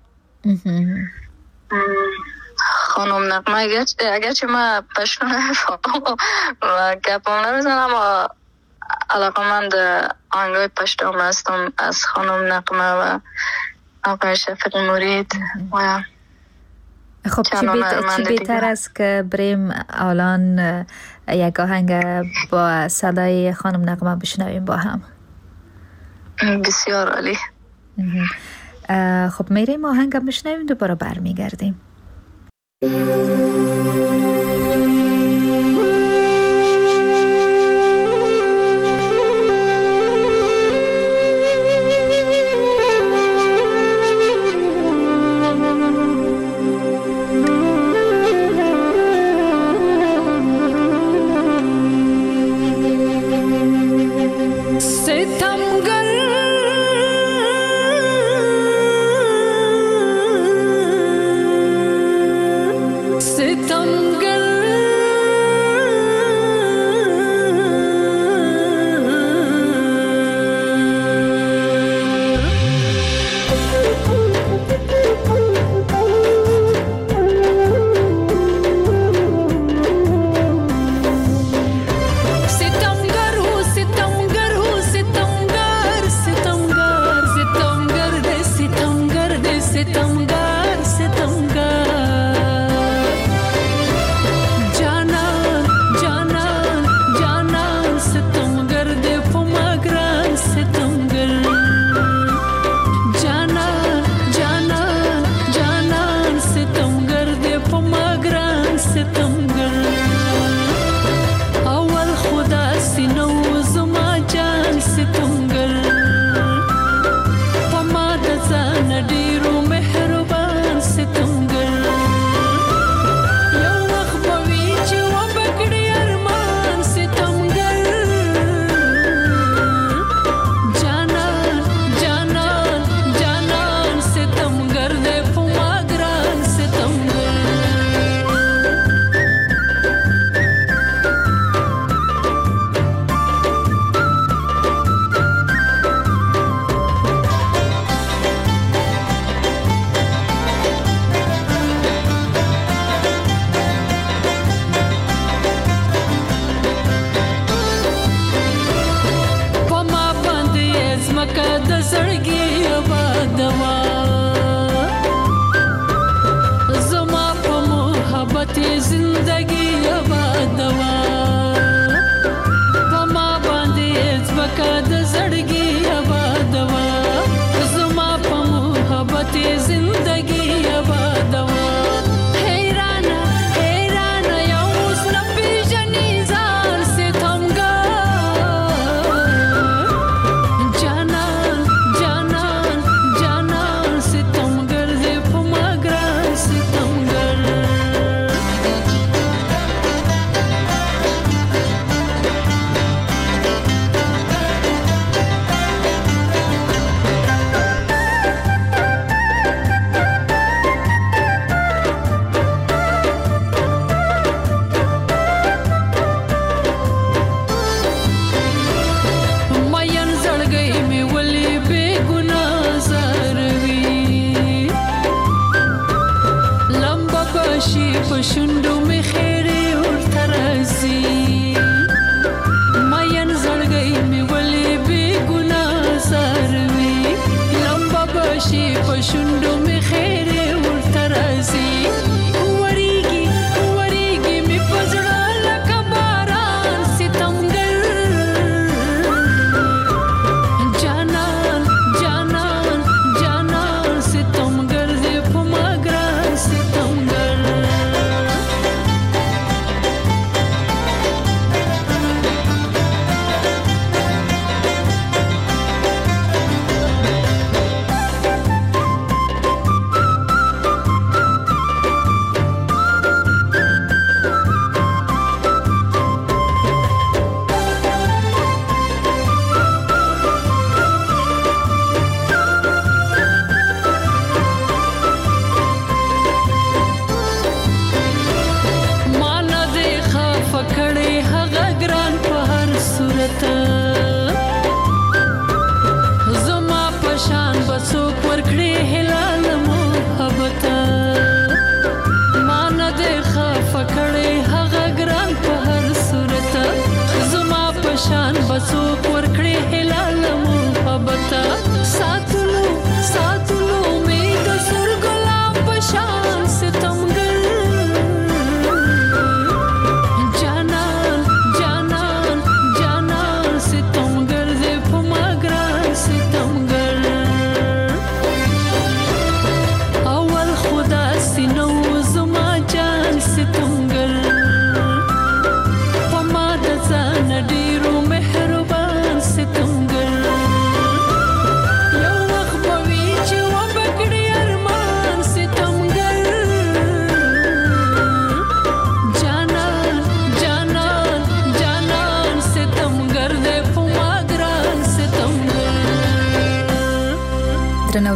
خانم نغمه. اگرچه من پشتو نمیفهمم و گپام نمیزنم اما علاقه‌مند آهنگای پشتو هستم از خانم نغمه و آقای شفق مرید. و خب چی بهتر است که بریم الان یک آهنگ با صدای خانم نغمه بشنویم با هم؟ بسیار عالی. خب میریم آهنگ بشنویم دوباره برمیگردیم.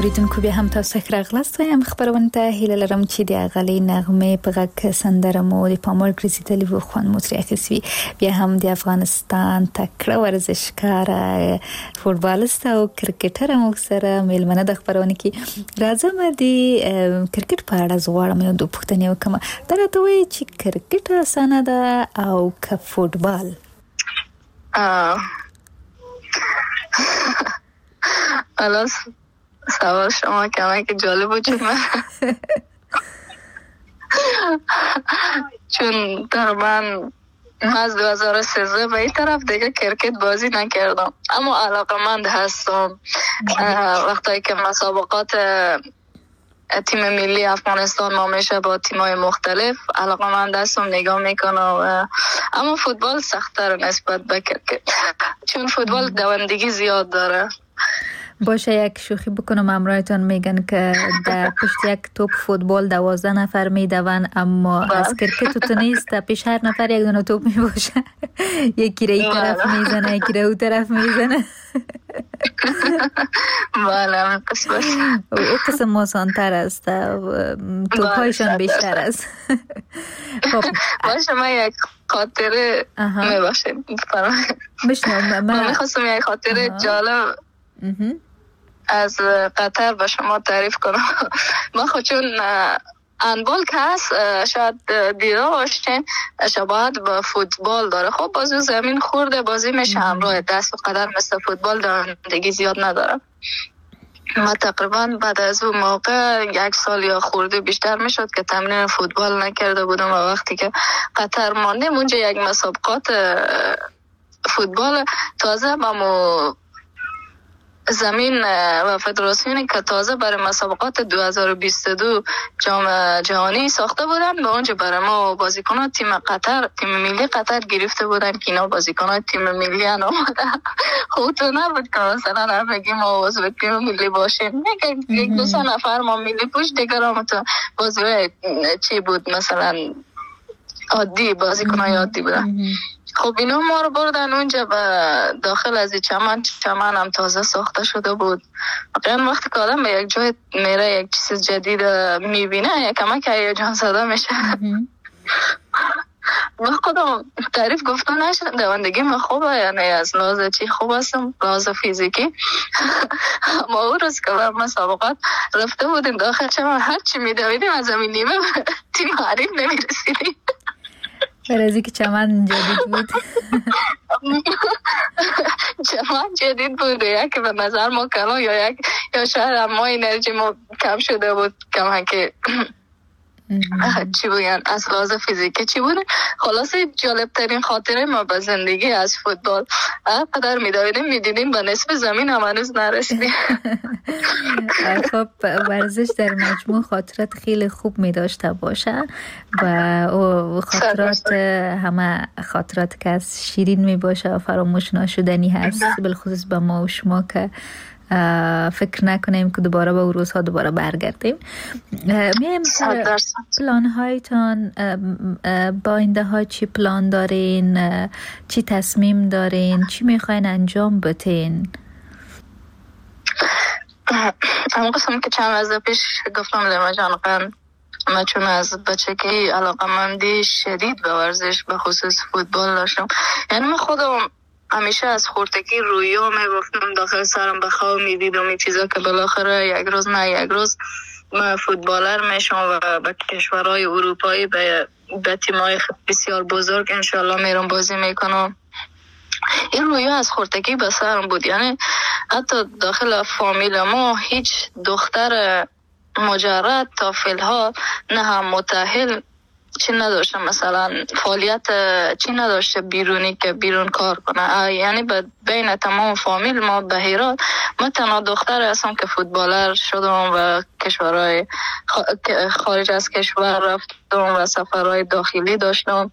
اوریدونکو بیا هم تاسو ښه راغلاست وایم خبرونه ته هیله لرم چې د اغلې نغمه په غږ سندره مو د پاموړ ګرځېدلې وي خوند مو ترې اخیستی بیا هم د افغانستان تکړه ورزشکار فوټبالست او کرکټر موږ سره میلمنه د خبرونه کې راځم د کرکټ په اړه زغواړم یو دوه پوښتنې وکم دا راته وایي چې کرکټ اسانه ده او که فوټبال حالا سوال شما کمک جالب بود چون تقریبا از 2013 به این طرف دیگه کرکت بازی نکردم اما علاقمند هستم وقتی که مسابقات تیم ملی افغانستان ما میشه با تیمای مختلف علاقمند هستم نگاه میکنم اما فوتبال سخت‌تر نسبت به کرکت چون فوتبال دوندگی زیاد داره باشه یک شوخی بکنم امرایتان میگن که در پشت یک توپ فوتبال 12 نفر میدون اما از کرکت تو نیست پیش هر نفر یک دونه توپ میباشه یکی را این طرف میزنه یکی را اون طرف میزنه بله قسمت او قسم آسان‌تر است توپ هایشان بیشتر است باشه من یک خاطره میباشیم من میخواستم یک خاطره جالب از قطر به شما تعریف کنم من خود چون هندبال که هست شاید دیده باشین شباهت به فوتبال داره خب بازو زمین خورده بازی میشه همراه دست و قدم مثل فوتبال دوندگی زیاد نداره ما تقریبا بعد از اون موقع 1 سال یا خورده بیشتر میشد که تمرین فوتبال نکرده بودم و وقتی که قطر ماندیم اونجا یک مسابقات فوتبال تازه با زمین و فدراسیونی که تازه برای مسابقات 2022 جام جهانی ساخته بودن به اونجا برای ما بازیکنان تیم قطر تیم ملی قطر گرفته بودن که اینا بازیکنان تیم ملی ان اومده خب تو نبود که مثلا بگیم ما عضو تیم ملی باشیم یک دو سه نفر ما ملی پوش دیگر هم تو بازی چی بود مثلا عادی بازیکنان عادی بودن خب اینا ما رو بردن اونجا به داخل از چمن هم تازه ساخته شده بود واقعا وقتی که آدم به یک جای میره یک چیز جدید میبینه یک کمک هیجان زده میشه من خودم تعریف گفته نشد دوندگی من خوبه یعنی از لحاظ چی خوب هستم لحاظ فیزیکی ما اون روز که به مسابقات رفته بودیم داخل چمن هر چی میدویدیم از همین نیمه تیم حریف نمیرسیدیم برازی که چمن جدید بود چمن جدید بود یک به نظر ما کلا یا شاید ما انرژی ما کم شده بود کمان که چی بگن از لحاظ فیزیکی چی بود خلاصه جالب ترین خاطره ما به زندگی از فوتبال قدر میدیدیم به نصف زمین هم هنوز نرسیدیم خب ورزش در مجموع خاطرات خیلی خوب میداشته باشه و او خاطرات همه خاطرات که از شیرین میباشه و فراموش نشدنی هست بالخصوص به ما و شما که فکر نکنیم که دوباره به روزها دوباره برگردیم میایم پلان هایتان با آینده ها چی پلان دارین چی تصمیم دارین چی میخواین انجام بتین اما قسم که چند از پیش گفتم لیما جان من چون از بچگی علاقه‌مندی شدید به ورزش به خصوص فوتبال داشتم یعنی من خودم همیشه از خردگی رویا میگفتم داخل سرم به خواب میدیدم این چیزا که بالاخره یک روز من فوتبالر میشم و به کشورهای اروپایی به تیمای بسیار بزرگ انشالله میرم بازی میکنم این رویا از خردگی به سرم بود یعنی حتی داخل فامیل ما هیچ دختر مجرد تا فی‌الحال نه هم متأهل چی نداشته مثلا فعالیت چی نداشته بیرونی که بیرون کار کنه یعنی بین تمام فامیل ما به هرات من تنها دختر هستم که فوتبالر شدم و کشورهای خارج از کشور رفتم و سفرهای داخلی داشتم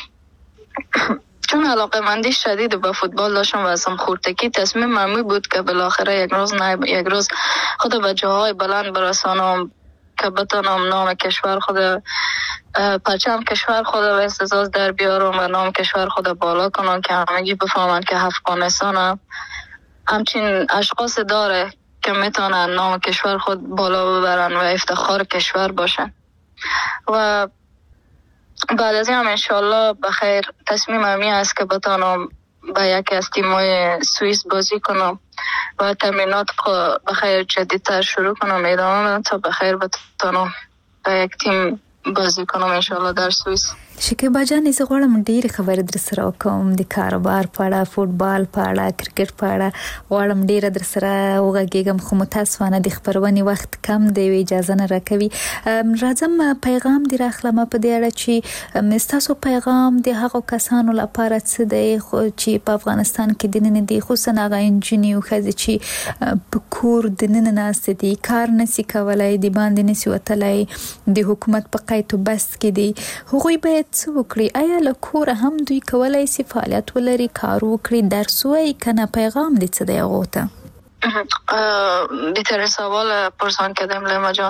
چون علاقه مندی شدید به فوتبال داشتم و ازم خردگی تصمیم معمول بود که بالاخره یک روز خود به جاهای بلند برسانم که بتانم نام کشور خود پرچم کشور خود به اعتزاز در بیارم و نام کشور خود بالا کنم که همگی بفهمن که افغانستان همچین اشخاص داره که میتونن نام کشور خود بالا ببرن و افتخار کشور باشن. و بعد از این هم انشالله بخیر تصمیم همی است که بتانم با یکی از تیم‌های سوئیس بازی کنم و تمرینات بخیر جدیدتر شروع کنم، ادامه بدم تا بخیر بتانم با یک تیم بازی کنم انشالله در سوئیس. شکیبا جان زه غواړم ډېرې خبرې در سره وکړم د کاروبار په اړه، فوټبال په اړه، کرکټ په اړه غواړم ډېره در سره وغږېږم، خو متاسفانه د خپرونې وخت کم دی، اجازه نه راکوي. راځم پیغام دې راخلم په دې اړه چې ستاسو پیغام د هغو کسانو لپاره څه دی چې په افغانستان کې دننه دي، خصوصا هغه نجونې او ښځې چې په کور دننه ناستې دي، کار نشي کولی، د باندې نشي وتلی، د حکومت په قید و بست کې دي، هغوی باید څه وکړي؟ آیا له کوره هم دوی کولی شي فعالیت ولري، کار وکړي، درس ووایي که نه؟ پیغام دې څه دی هغو ته؟ بهترین سوال پرسان کردم لیما جان.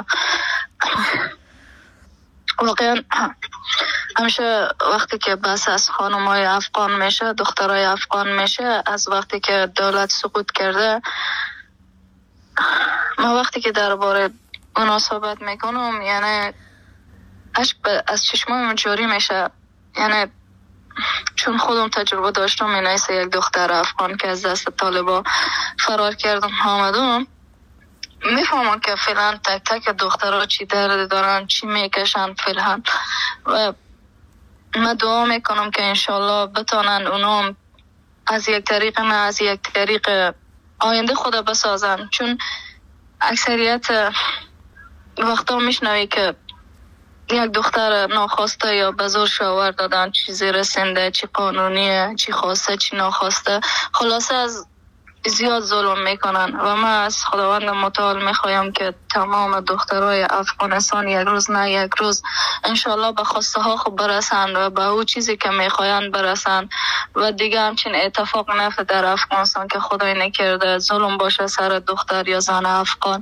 واقعا همیشه وقتی که بحث از خانم‌های افغان میشه، دخترای افغان میشه، از وقتی که دولت سقوط کرده، ما وقتی که درباره اونا صحبت میکنم یعنی اشک از چشمام جاری میشه، یعنی چون خودم تجربه داشتم این ایسه یک دختر افغان که از دست طالبا فرار کردم آمدم، میفهمم که فعلا تک تک دخترها چی درد دارن، چی میکشن فعلا، و من دعا میکنم که انشالله بتانن اونم از یک طریق نه از یک طریق آینده خدا بسازن. چون اکثریت وقتا میشنوی که یک دختر ناخواسته یا به زور شوهر دادن، چی زیر سنده، چی قانونیه، چی خواسته، چی ناخواسته، خلاصه از زیاد ظلم میکنن. و من از خداوند متعال میخوایم که تمام دخترای افغانستان یک روز نه یک روز انشالله به خواسته ها خوب برسند و به او چیزی که میخواین برسند و دیگه همچین اتفاق نفته در افغانستان که خدای نکرده ظلم باشه سر دختر یا زن افغان.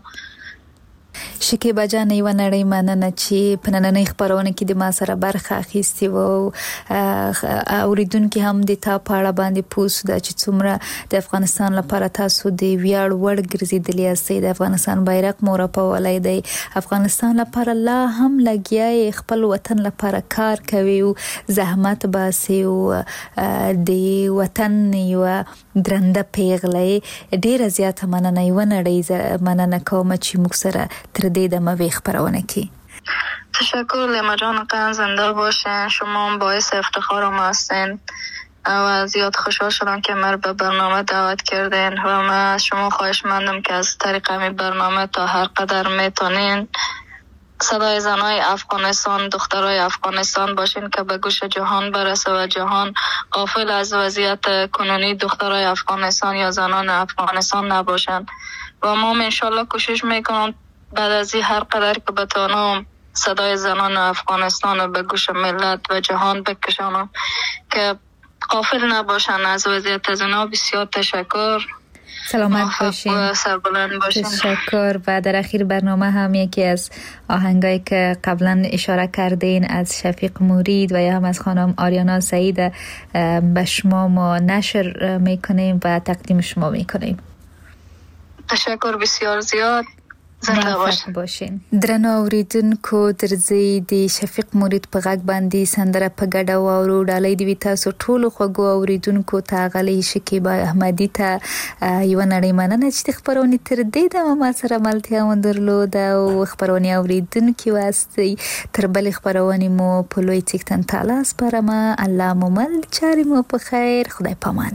شکیبا جان یوه نړۍ مننه چې په نننۍ خپرونه کې د ما سره برخه اخیستې وه، اوریدونکي هم د تا په اړه باندې پوه سوه چې څومره د افغانستان لپاره تاسو د ویاړ وړ ګرځېدلي یاستئ، د افغانستان بیرغ مو رپولی دی، افغانستان لپاره لا هم لګیا یې، خپل وطن لپاره کار کوي او زحمت باسي او د وطن یوه درنده پیغله. ډېره زیاته مننه، یوه نړۍ مننه کوم چې موږ سره تر دې دمه وی خپرونه کی. تشکر لیما جان، قدم زنده باشین، شما هم باعث افتخارم هستین و زیاد خوشحال شدم که من به برنامه دعوت کردین و من از شما خواهش مندم که از طریق همین برنامه تا هر قدر میتونین صدای زنای افغانستان، دخترای افغانستان باشین که به گوش جهان برسه و جهان غافل از وضعیت کنونی دخترای افغانستان یا زنان افغانستان نباشن. و ما انشالله کوشش میکنم بعد از هر قدر که بتانم صدای زنان افغانستان به گوش ملت و جهان بکشانم که غافل نباشن از وضعیت زنان. بسیار تشکر، سلامت باشین و سربلند باشین. تشکر. و در اخیر برنامه هم یکی از آهنگایی که قبلا اشاره کردین از شفیق مورید و یا هم از خانم آریانا سعید به شما ما نشر میکنیم و تقدیم شما میکنیم. تشکر بسیار زیاد، زنده باشین. درنو اوریدونکو، درځي د شفیق مورید په غږ باندې سندره په ګډه واورو. ډالۍ دی تاسو ټولو خوږو اوریدونکو ته، غلې شکیبا احمدی ته یوه نړۍ مننه چې د خپرونې تر دې دمه ما سره ملتیا مو درلوده او خپرونې اوریدونکي واستئ. تر بلې خپرونې مو په لوی څښتن تعالی سپارمه. الله مو مل چارې مو په خیر، خدای پامان.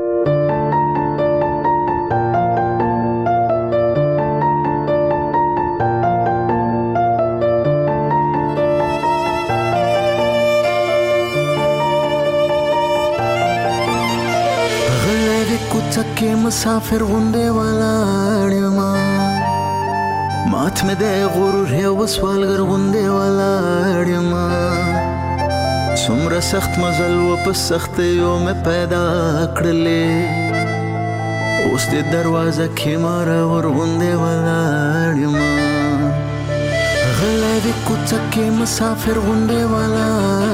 که مسافر غونډه ولاړما مات مې د غرور یو سوالګر غونډه ولاړما څومره سخت مزل و په سخت یو مې پیدا کړلې اوس د دروازه کې مار ور غونډه ولاړما غلې د کوڅه کې مسافر غونډه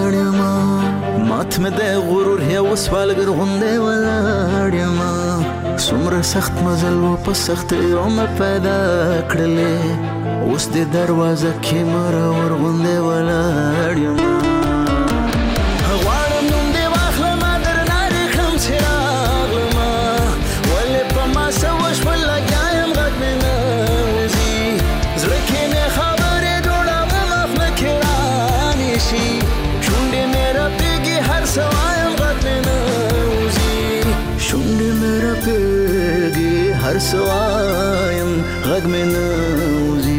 ولاړما مات مې د غرور یو سوالګر غونډه ولاړما سمره سخت مزل و په سخت یوم پیدا کړلې اوس د دروازه کې مره ورغونډې ولاړ یم غواړم نوم دې واخلم درنه رخم چې راغلم ولې په ما څه وشول لګیا یم غږ مې نه وځي زړه کې مې خبرې جوړوم خوله کې رانیسي شونډې مې رپېږي هر څه وایم غږ مې نه وځي شونډې مې رپېږي هر څه وایم غږ مې نه وځي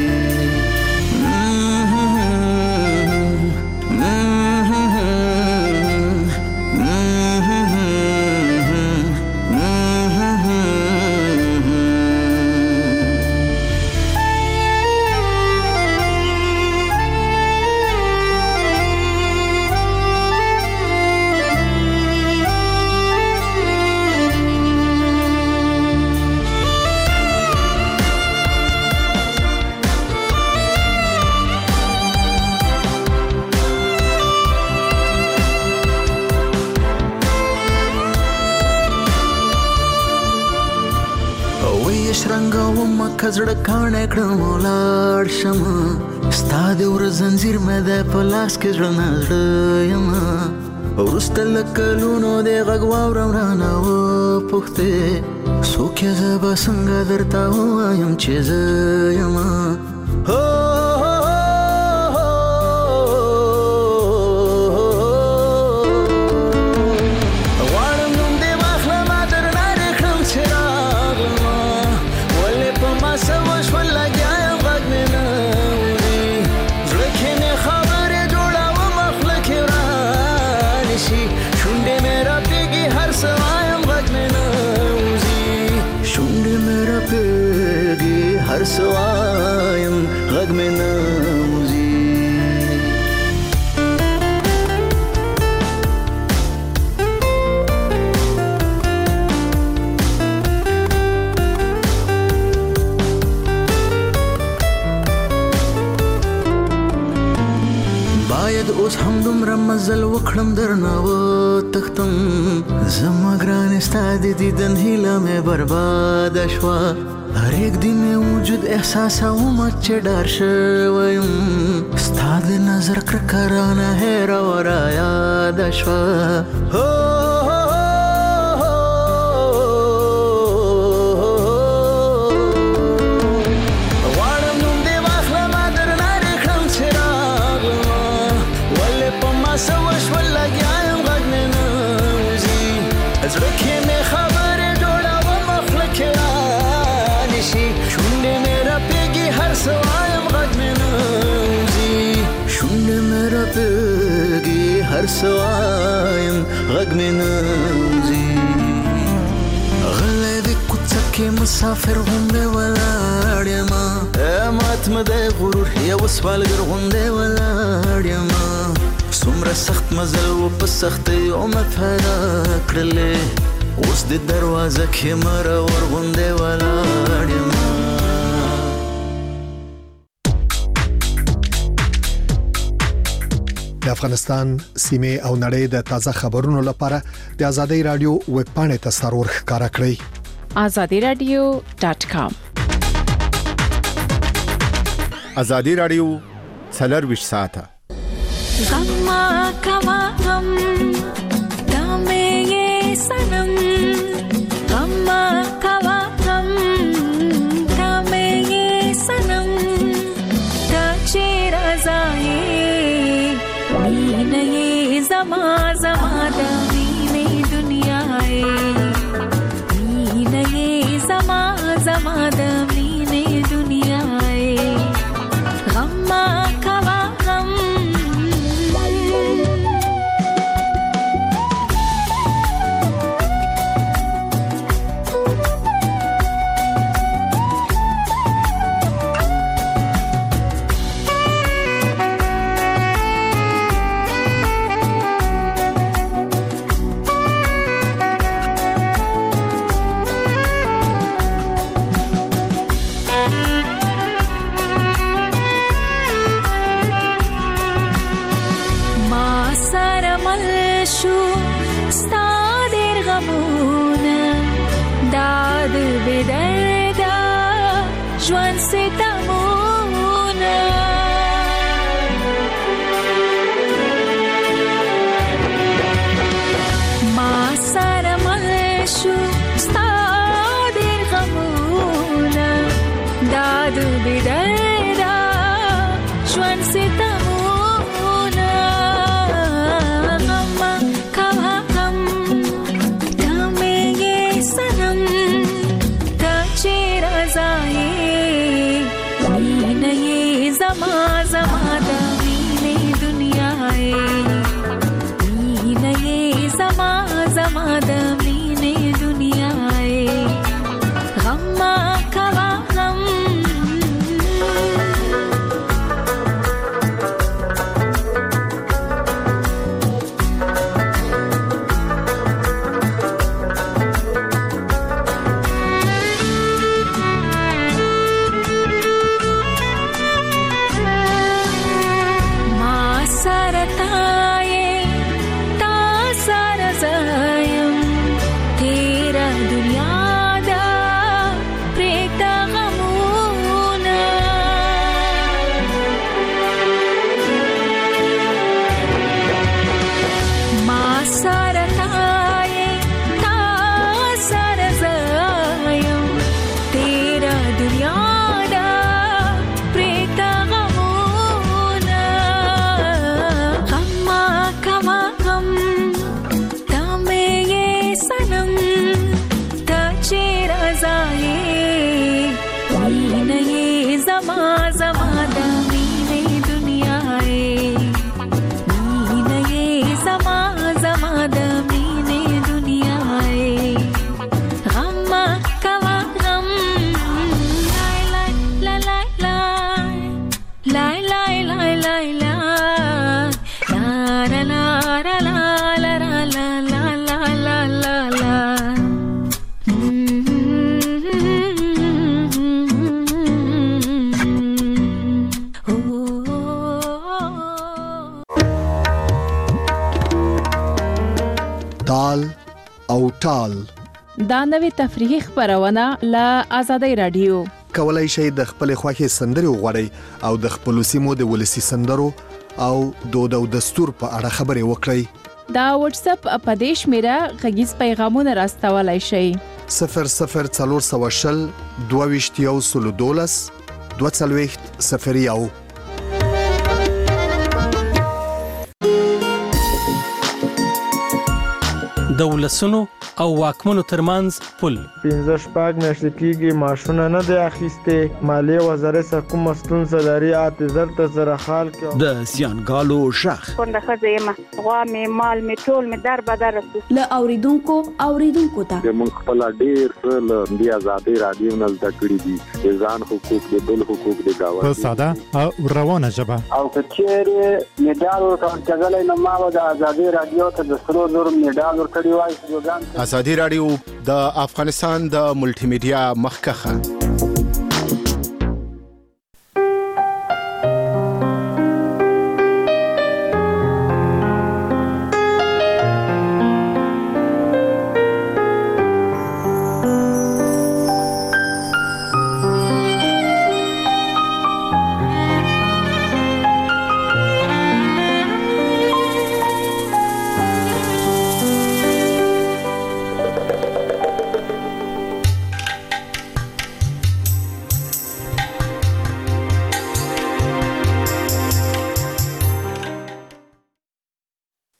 کزړه کانه کړم ولاړ شم ستا د ور زنجیر مې د پلاس کې زړه نزړه یم ورسته لکلونو د غږ واورم رانه و پوښتې څوک یې زه به څنګه درته ووایم چې زه یم هر سوایم غږ مې نه وځي باید اوس هم دومره مزل وکړم درنه وتښتم زما ګرانې ستا د دیدن هیله مې برباده شوه هر یک دی مې وجود احساسوم چې ډار شوی یم ستا د نظر کرکه رانه هېره و رایاده شوه غواړم نوم دې واخلم درنه رېښم چې راغلم ولې په ما څه وشول لګیا یم غږ مې نه وځي زړه کې مې خبرې جوړوم خوله کې شونډې مې رپېږي هر څه وایم غږ مې نه وځي شونډې مې رپېږي هر څه وایم غږ مې نه وځي غلی د کوڅه کې مسافر غوندې ولاړ یم مات مې دی غرور یو سوالګر غوندې ولاړ یم څومره سخت مزل و په سختیو مې پیدا کړلې اوس د دروازه کې مره ورغوندې ولاړ یم د افغانستان سیمه او نړۍ د تازه خبرونو لپاره د آزادۍ رادیو ویب پاڼې ته سرور ښکارا کړئ azadiradio.com آزادۍ رادیو 24 ساعته غما کما غم دامه یہ سنم غما کما غم دامه یہ سنم تا چیر ازائے مین یہ زما زما دامین دنیا ہے مین یہ زما زما دامین دنیا ہے غما کما غم داد بدردا ژوند ستمونه ما سره مل شو ستا ډېر غمونه داد بدردا ژوند ستمونه غم کوه غم ته مې یې سنم ته چې رضایې مینه یې زما زما د مینې دنیا یې مینه یې زما زما د مینې دنیا یې غم کوه غم تال او ټال دا نوې تفریحي خبرونه له آزادۍ رادیو کولای شئ د خپل خوښي سندري وغوړئ او د خپل سیمو د ولسی سندرو او دود او دستور په اړه خبرې وکړئ. دا واتس اپ اپدیش میرا غږیز پیغامونه راستولای شئ 00420 22 22 د ولسونو او واکمنو ترمنځ پل 15 شپږ میاشتې کېږي ماشونه نه دی اخیسته مالیه وزارت سره کوم ستونزه لري اعتذار ته سره حال کې د سیانګالو شخ څنګه خزیمه غوا می مال می ټول می در بدر رسو ل اوریدونکو ته موږ خپل ډیر څه د آزادۍ رادیو نه زده کړی دي ځان حقوق د بل حقوق د گاوه په ساده او روانه ژبه او کچېره میډال ورکړل کېدلای نو ما د آزادۍ رادیو ته د سرو زر میډال ورکړی وای. آزادۍ رادیو د افغانستان د ملټي میډیا مخکخه